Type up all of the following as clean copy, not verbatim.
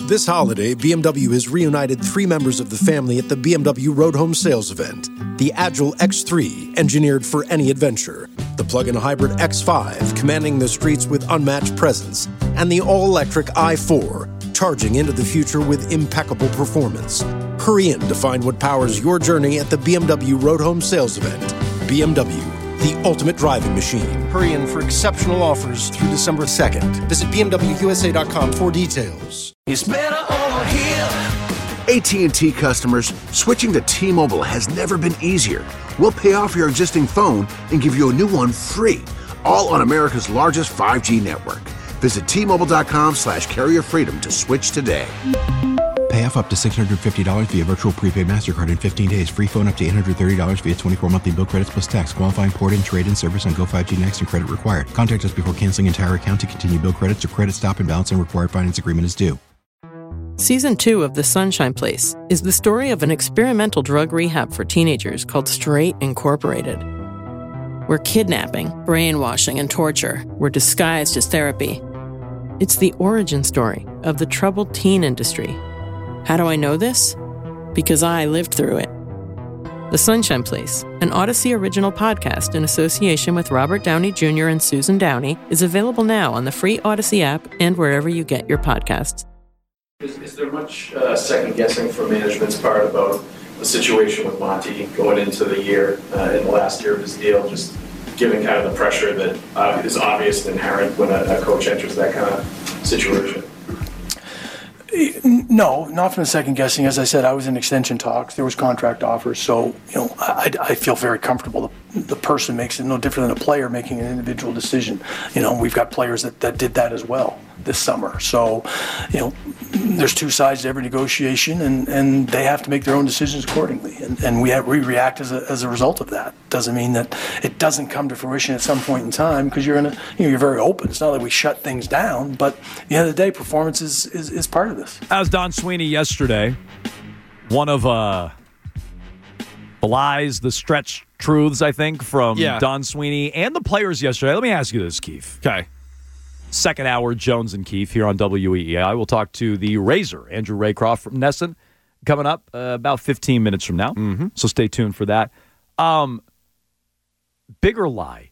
This holiday, BMW has reunited 3 members of the family at the BMW Road Home Sales event. The Agile X3, engineered for any adventure. The plug-in hybrid X5, commanding the streets with unmatched presence. And the all-electric i4, charging into the future with impeccable performance. Hurry in to find what powers your journey at the BMW Road Home Sales event. BMW, the ultimate driving machine. Hurry in for exceptional offers through December 2nd. Visit BMWUSA.com for details. It's better over here. AT&T customers, switching to T-Mobile has never been easier. We'll pay off your existing phone and give you a new one free, all on America's largest 5G network. Visit T-Mobile.com/carrier freedom to switch today. Pay off up to $650 via virtual prepaid MasterCard in 15 days. Free phone up to $830 via 24 monthly bill credits plus tax. Qualifying port-in, trade-in service on Go 5G Next and credit required. Contact us before canceling entire account to continue bill credits or credit stop and balance and required finance agreement is due. Season 2 of The Sunshine Place is the story of an experimental drug rehab for teenagers called Straight Incorporated, where kidnapping, brainwashing, and torture were disguised as therapy. It's the origin story of the troubled teen industry. How do I know this? Because I lived through it. The Sunshine Place, an Odyssey original podcast in association with Robert Downey Jr. and Susan Downey, is available now on the free Odyssey app and wherever you get your podcasts. Is there much second-guessing from management's part about the situation with Monty going into the year, in the last year of his deal, just given kind of the pressure that is obvious and inherent when a coach enters that kind of situation? No, not from the second guessing. As I said, I was in extension talks. There was contract offers. So, I feel very comfortable. The person makes it no different than a player making an individual decision. We've got players that did that as well this summer. So, there's two sides to every negotiation, and they have to make their own decisions accordingly. And we react as a result of that. Doesn't mean that it doesn't come to fruition at some point in time, because you're very open. It's not like we shut things down, but at the end of the day, performance is part of this. As Don Sweeney yesterday, one of the lies, the stretch truths, I think, from Don Sweeney and the players yesterday. Let me ask you this, Keith. Okay. Second hour, Jones and Keith here on WEEI. We'll talk to the Razor, Andrew Raycroft from Nesson, coming up about 15 minutes from now. Mm-hmm. So stay tuned for that. Bigger lie.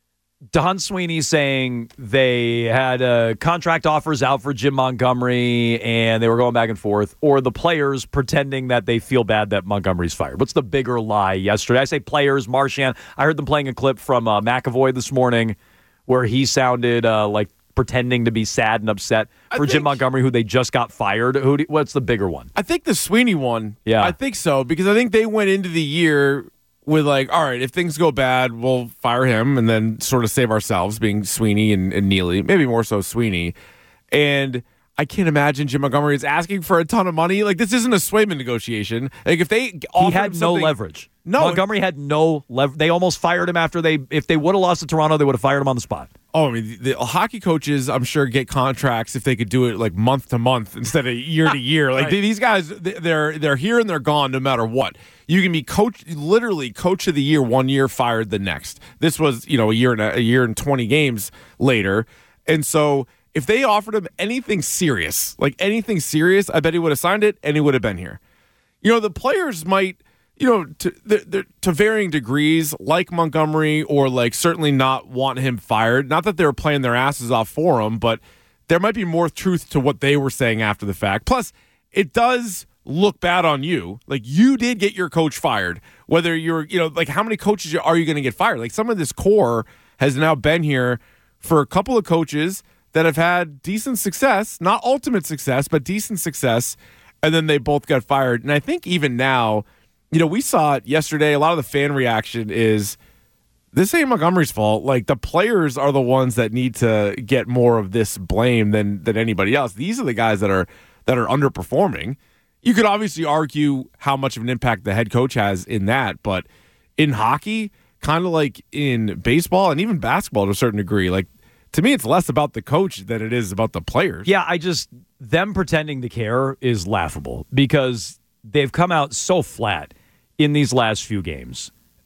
Don Sweeney saying they had contract offers out for Jim Montgomery and they were going back and forth, or the players pretending that they feel bad that Montgomery's fired. What's the bigger lie yesterday? I say players, Marchand. I heard them playing a clip from McAvoy this morning where he sounded like pretending to be sad and upset for Jim Montgomery, who they just got fired. What's the bigger one? I think the Sweeney one. Yeah. I think so, because I think they went into the year with like, all right, if things go bad, we'll fire him and then sort of save ourselves, being Sweeney and Neely, maybe more so Sweeney. And I can't imagine Jim Montgomery is asking for a ton of money. Like, this isn't a Swayman negotiation. Like, if they he had no leverage. No, Montgomery had no leverage. They almost fired him after if they would have lost to Toronto, they would have fired him on the spot. Oh, I mean, the hockey coaches, I'm sure, get contracts if they could do it like month to month instead of year to year. Like, these guys, they're here and they're gone no matter what. You can be literally coach of the year one year, fired the next. This was, a year and 20 games later. And so if they offered him anything serious, I bet he would have signed it and he would have been here. The players might, to varying degrees, like Montgomery, or like certainly not want him fired. Not that they were playing their asses off for him, but there might be more truth to what they were saying after the fact. Plus, it does look bad on you. Like, you did get your coach fired. Whether you're, how many coaches are you going to get fired? Like, some of this core has now been here for a couple of coaches that have had decent success, not ultimate success, but decent success, and then they both got fired. And I think even now, we saw it yesterday. A lot of the fan reaction is, this ain't Montgomery's fault. Like, the players are the ones that need to get more of this blame than anybody else. These are the guys that are underperforming. You could obviously argue how much of an impact the head coach has in that, but in hockey, kind of like in baseball and even basketball to a certain degree, like, to me, it's less about the coach than it is about the players. Yeah, them pretending to care is laughable because they've come out so flat in these last few games.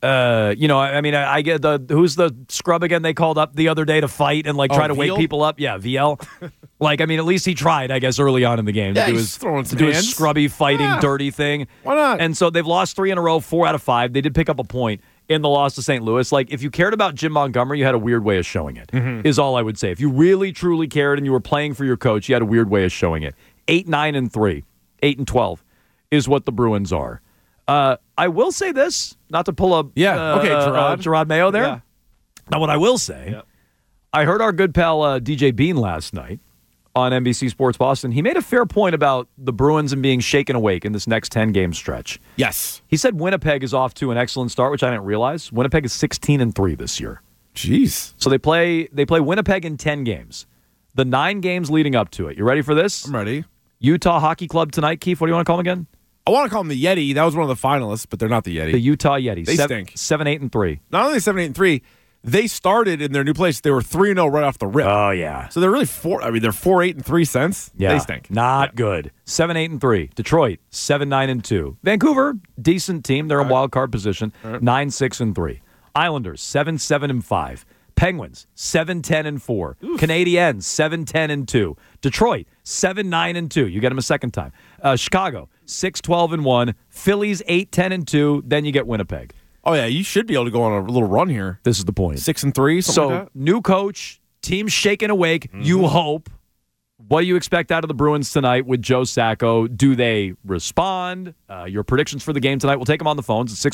I get who's the scrub again they called up the other day to fight and try to wake people up. Yeah, VL. At least he tried, I guess, early on in the game Yeah, to do he's throwing some his hands. scrubby fighting dirty thing. Why not? And so they've lost 3 in a row, 4 out of 5. They did pick up a point in the loss to St. Louis. If you cared about Jim Montgomery, you had a weird way of showing it, is all I would say. If you really, truly cared and you were playing for your coach, you had a weird way of showing it. 8-9-3, 8-12 is what the Bruins are. I will say this, not to pull up Gerard Mayo there. Yeah. Now, what I will say, I heard our good pal DJ Bean last night on NBC Sports Boston. He made a fair point about the Bruins and being shaken awake in this next 10-game stretch. Yes. He said Winnipeg is off to an excellent start, which I didn't realize. Winnipeg is 16-3 this year. Jeez. So they play Winnipeg in 10 games. The 9 games leading up to it. You ready for this? I'm ready. Utah Hockey Club tonight. Keith, what do you want to call them again? I want to call them the Yeti. That was one of the finalists, but they're not the Yeti. The Utah Yetis. They stink. 7-8-3. Not only 7-8-3, they started in their new place. They were 3-0 right off the rip. Oh, yeah. So they're really they're 4-8-3 cents. Yeah. They stink. Not good. 7-8-3. Detroit, 7-9-2. Vancouver, decent team. They're in wild card position. 9-6-3. Islanders, 7-7-5. Penguins, 7-10-4. Canadiens, 7-10-2. Detroit, 7-9-2. You get them a second time. Chicago, 6-12-1. Phillies, 8-10-2. Then you get Winnipeg. Oh, yeah. You should be able to go on a little run here. This is the point. 6-3, something like that. New coach, team shaken awake. You hope. What do you expect out of the Bruins tonight with Joe Sacco? Do they respond? Your predictions for the game tonight. We'll take them on the phones at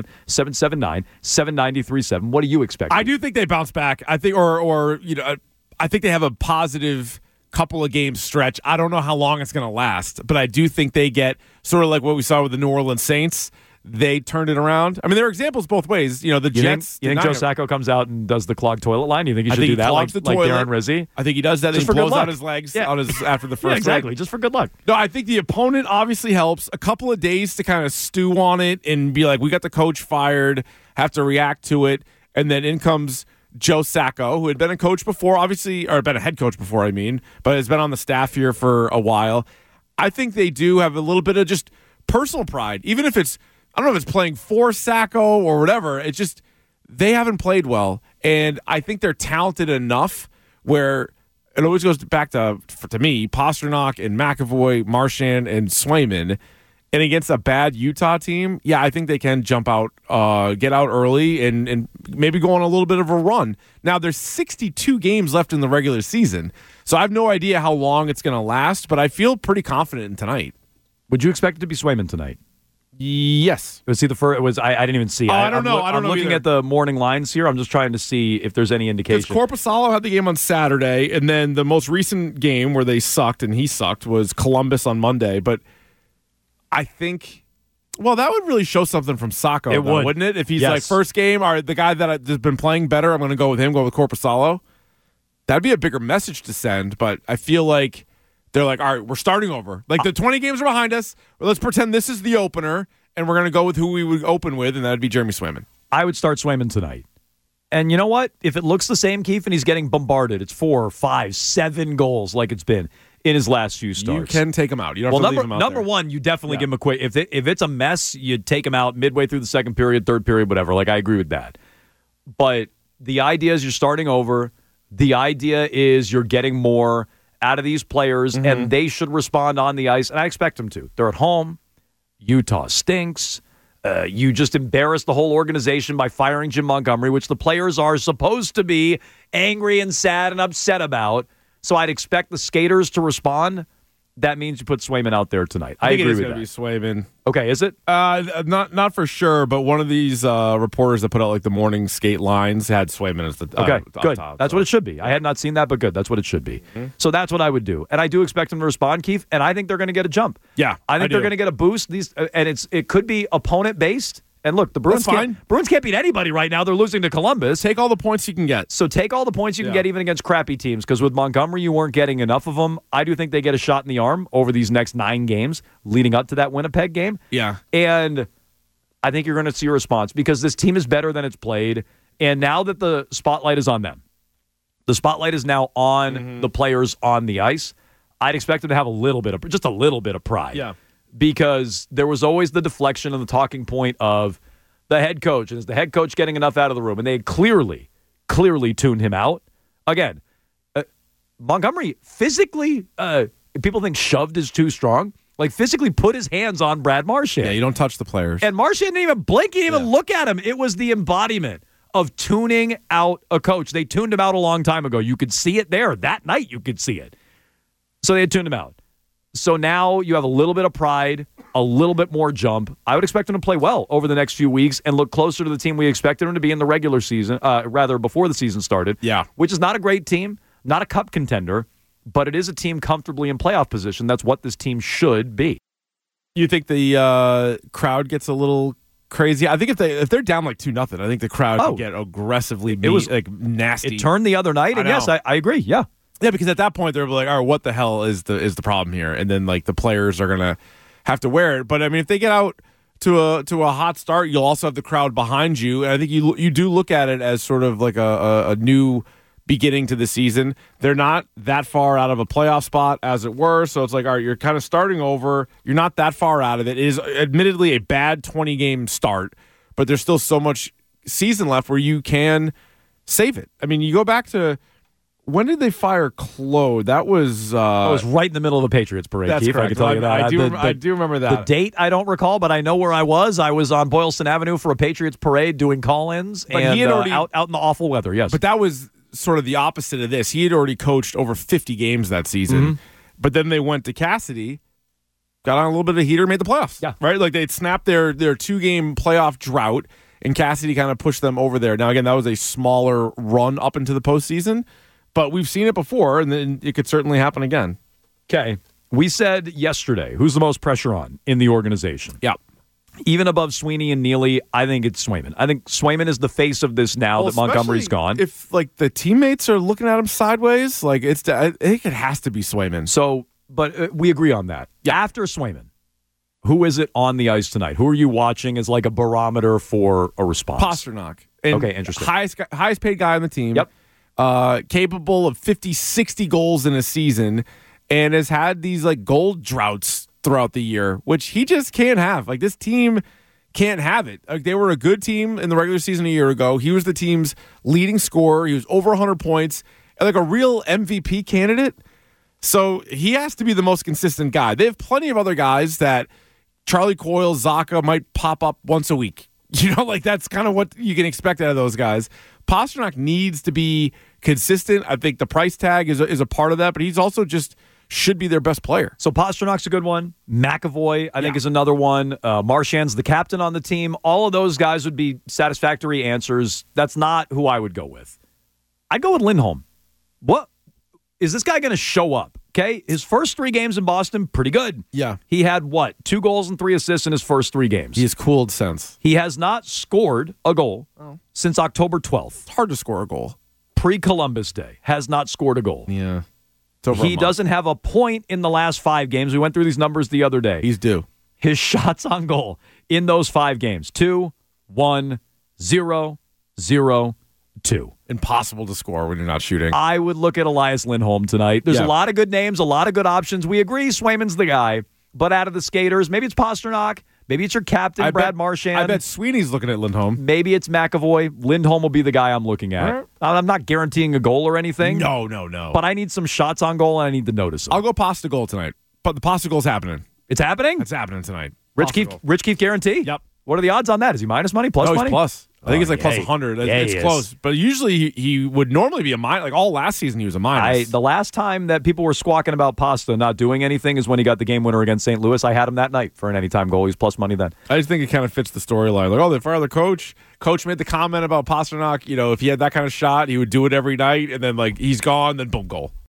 617-779-7937. What do you expect? I do think they bounce back. I think, I think they have a positive couple of games stretch. I don't know how long it's going to last, but I do think they get sort of like what we saw with the New Orleans Saints. They turned it around. I mean, there are examples both ways. The Jets. You think Joe Sacco comes out and does the clogged toilet line? You think he should do that like Darren Rizzi? I think he does that. Just he for blows good luck. out his legs Yeah. after the first Yeah, exactly. leg. Just for good luck. No, I think the opponent obviously helps. A couple of days to kind of stew on it and be like, we got the coach fired, have to react to it. And then in comes Joe Sacco, who had been a coach before, obviously, or been a head coach before, but has been on the staff here for a while. I think they do have a little bit of just personal pride, even if it's, I don't know if it's playing for Sacco or whatever. It's just they haven't played well, and I think they're talented enough where it always goes back to me, Pasternak and McAvoy, Marchand and Swayman. And against a bad Utah team, yeah, I think they can jump out, get out early, and maybe go on a little bit of a run. Now, there's 62 games left in the regular season, so I have no idea how long it's going to last, but I feel pretty confident in tonight. Would you expect it to be Swayman tonight? Yes. Was he the first? I didn't even see. I don't know. I'm looking at the morning lines here. I'm just trying to see if there's any indication. Because Korpisalo had the game on Saturday, and then the most recent game where they sucked, and he sucked, was Columbus on Monday. But I think, well, that would really show something from Sacco, wouldn't it? If he's like, first game, the guy that has been playing better, I'm going to go with him, go with Korpisalo. That'd be a bigger message to send, but I feel like they're like, all right, we're starting over. Like, the 20 games are behind us. Let's pretend this is the opener, and we're going to go with who we would open with, and that would be Jeremy Swayman. I would start Swayman tonight. And you know what? If it looks the same, Keith, and he's getting bombarded, it's 4, 5, 7 goals like it's been in his last few starts. You can take him out. You don't have to leave him out number there. one, you definitely give him a quick. If it's a mess, you take him out midway through the second period, third period, whatever. Like, I agree with that. But the idea is you're starting over. The idea is you're getting more out of these players, and they should respond on the ice, and I expect them to. They're at home. Utah stinks. You just embarrassed the whole organization by firing Jim Montgomery, which the players are supposed to be angry and sad and upset about. So I'd expect the skaters to respond. That means you put Swayman out there tonight. I agree with that. It is going to be Swayman. Okay, is it? Not for sure, but one of these reporters that put out like the morning skate lines had Swayman as the good. Top, that's what it should be. I had not seen that, but good. That's what it should be. So that's what I would do, and I do expect them to respond, Keith. And I think they're going to get a jump. Yeah, I think they're going to get a boost. It could be opponent based. And look, the Bruins can't beat anybody right now. They're losing to Columbus. Take all the points you can get. So take all the points you can get even against crappy teams, because with Montgomery, you weren't getting enough of them. I do think they get a shot in the arm over these next 9 games leading up to that Winnipeg game. Yeah. And I think you're going to see a response because this team is better than it's played. And now that the spotlight is on them, the spotlight is now on the players on the ice, I'd expect them to have just a little bit of pride. Yeah. Because there was always the deflection and the talking point of the head coach, and is the head coach getting enough out of the room? And they had clearly tuned him out. Again, Montgomery physically, people think shoved is too strong. Like, physically put his hands on Brad Marchand. Yeah, you don't touch the players. And Marchand didn't even blink. He didn't even look at him. It was the embodiment of tuning out a coach. They tuned him out a long time ago. You could see it there. That night, you could see it. So they had tuned him out. So now you have a little bit of pride, a little bit more jump. I would expect him to play well over the next few weeks and look closer to the team we expected him to be in the regular season, rather before the season started. Yeah. Which is not a great team, not a cup contender, but it is a team comfortably in playoff position. That's what this team should be. You think the crowd gets a little crazy? I think if they're down like 2-0, I think the crowd could get aggressively nasty. It turned the other night, and yes, I agree. Yeah. Yeah, because at that point they're like, all right, what the hell is the problem here? And then like the players are gonna have to wear it. But I mean, if they get out to a hot start, you'll also have the crowd behind you. And I think you do look at it as sort of like a new beginning to the season. They're not that far out of a playoff spot, as it were. So it's like, all right, you're kind of starting over. You're not that far out of it. It is admittedly a bad 20-game start, but there's still so much season left where you can save it. I mean, you go back to, when did they fire Claude? That was right in the middle of the Patriots parade, that's Keith. correct. I can tell you that. I do remember that. The date I don't recall, but I know where I was. I was on Boylston Avenue for a Patriots parade doing call-ins, and he had already, out in the awful weather, yes. But that was sort of the opposite of this. He had already coached over 50 games that season, but then they went to Cassidy, got on a little bit of heater, made the playoffs. Yeah. Right? Like they'd snapped their 2-game playoff drought, and Cassidy kind of pushed them over there. Now, again, that was a smaller run up into the postseason, but we've seen it before, and then it could certainly happen again. Okay. We said yesterday, who's the most pressure on in the organization? Yeah. Even above Sweeney and Neely, I think it's Swayman. I think Swayman is the face of this now that Montgomery's gone. If like the teammates are looking at him sideways, like I think it has to be Swayman. So, but we agree on that. Yeah. After Swayman, who is it on the ice tonight? Who are you watching as like a barometer for a response? Pastrnak. Okay, interesting. Highest paid guy on the team. Yep. Capable of 50, 60 goals in a season, and has had these like goal droughts throughout the year, which he just can't have. Like, this team can't have it. Like, they were a good team in the regular season a year ago. He was the team's leading scorer. He was over 100 points, and like a real MVP candidate. So he has to be the most consistent guy. They have plenty of other guys that Charlie Coyle, Zacha might pop up once a week. You know, like that's kind of what you can expect out of those guys. Pastrnak needs to be consistent. I think the price tag is a part of that, but he's also just should be their best player. So Pasternak's a good one. McAvoy, I think, is another one. Marchand's the captain on the team. All of those guys would be satisfactory answers. That's not who I would go with. I'd go with Lindholm. What is this guy going to show up? Okay, his first 3 games in Boston, pretty good. Yeah. He had, 2 goals and 3 assists in his first 3 games. He has cooled since. He has not scored a goal since October 12th. It's hard to score a goal. Pre-Columbus Day, has not scored a goal. Yeah. He doesn't have a point in the last 5 games. We went through these numbers the other day. He's due. His shots on goal in those 5 games, 2, 1, 0, 0, 2. Impossible to score when you're not shooting. I would look at Elias Lindholm tonight. There's a lot of good names, a lot of good options. We agree Swayman's the guy. But out of the skaters, maybe it's Pastrnak. Maybe it's your captain, Brad Marchand. I bet Sweeney's looking at Lindholm. Maybe it's McAvoy. Lindholm will be the guy I'm looking at. Right. I'm not guaranteeing a goal or anything. No. But I need some shots on goal, and I need to notice them. I'll go Pasta goal tonight. But the Pasta goal's happening. It's happening? It's happening tonight. Rich Keefe guarantee? Yep. What are the odds on that? Is he minus money, plus money? He's plus. I think it's like plus 100. Yeah, it's close. But usually he would normally be a minus. Like all last season, he was a minus. The last time that people were squawking about Pasta not doing anything is when he got the game winner against St. Louis. I had him that night for an anytime goal. He's plus money then. I just think it kind of fits the storyline. Like, they fired the coach. Coach made the comment about Pastrnak. You know, if he had that kind of shot, he would do it every night. And then, like, he's gone, then boom, goal.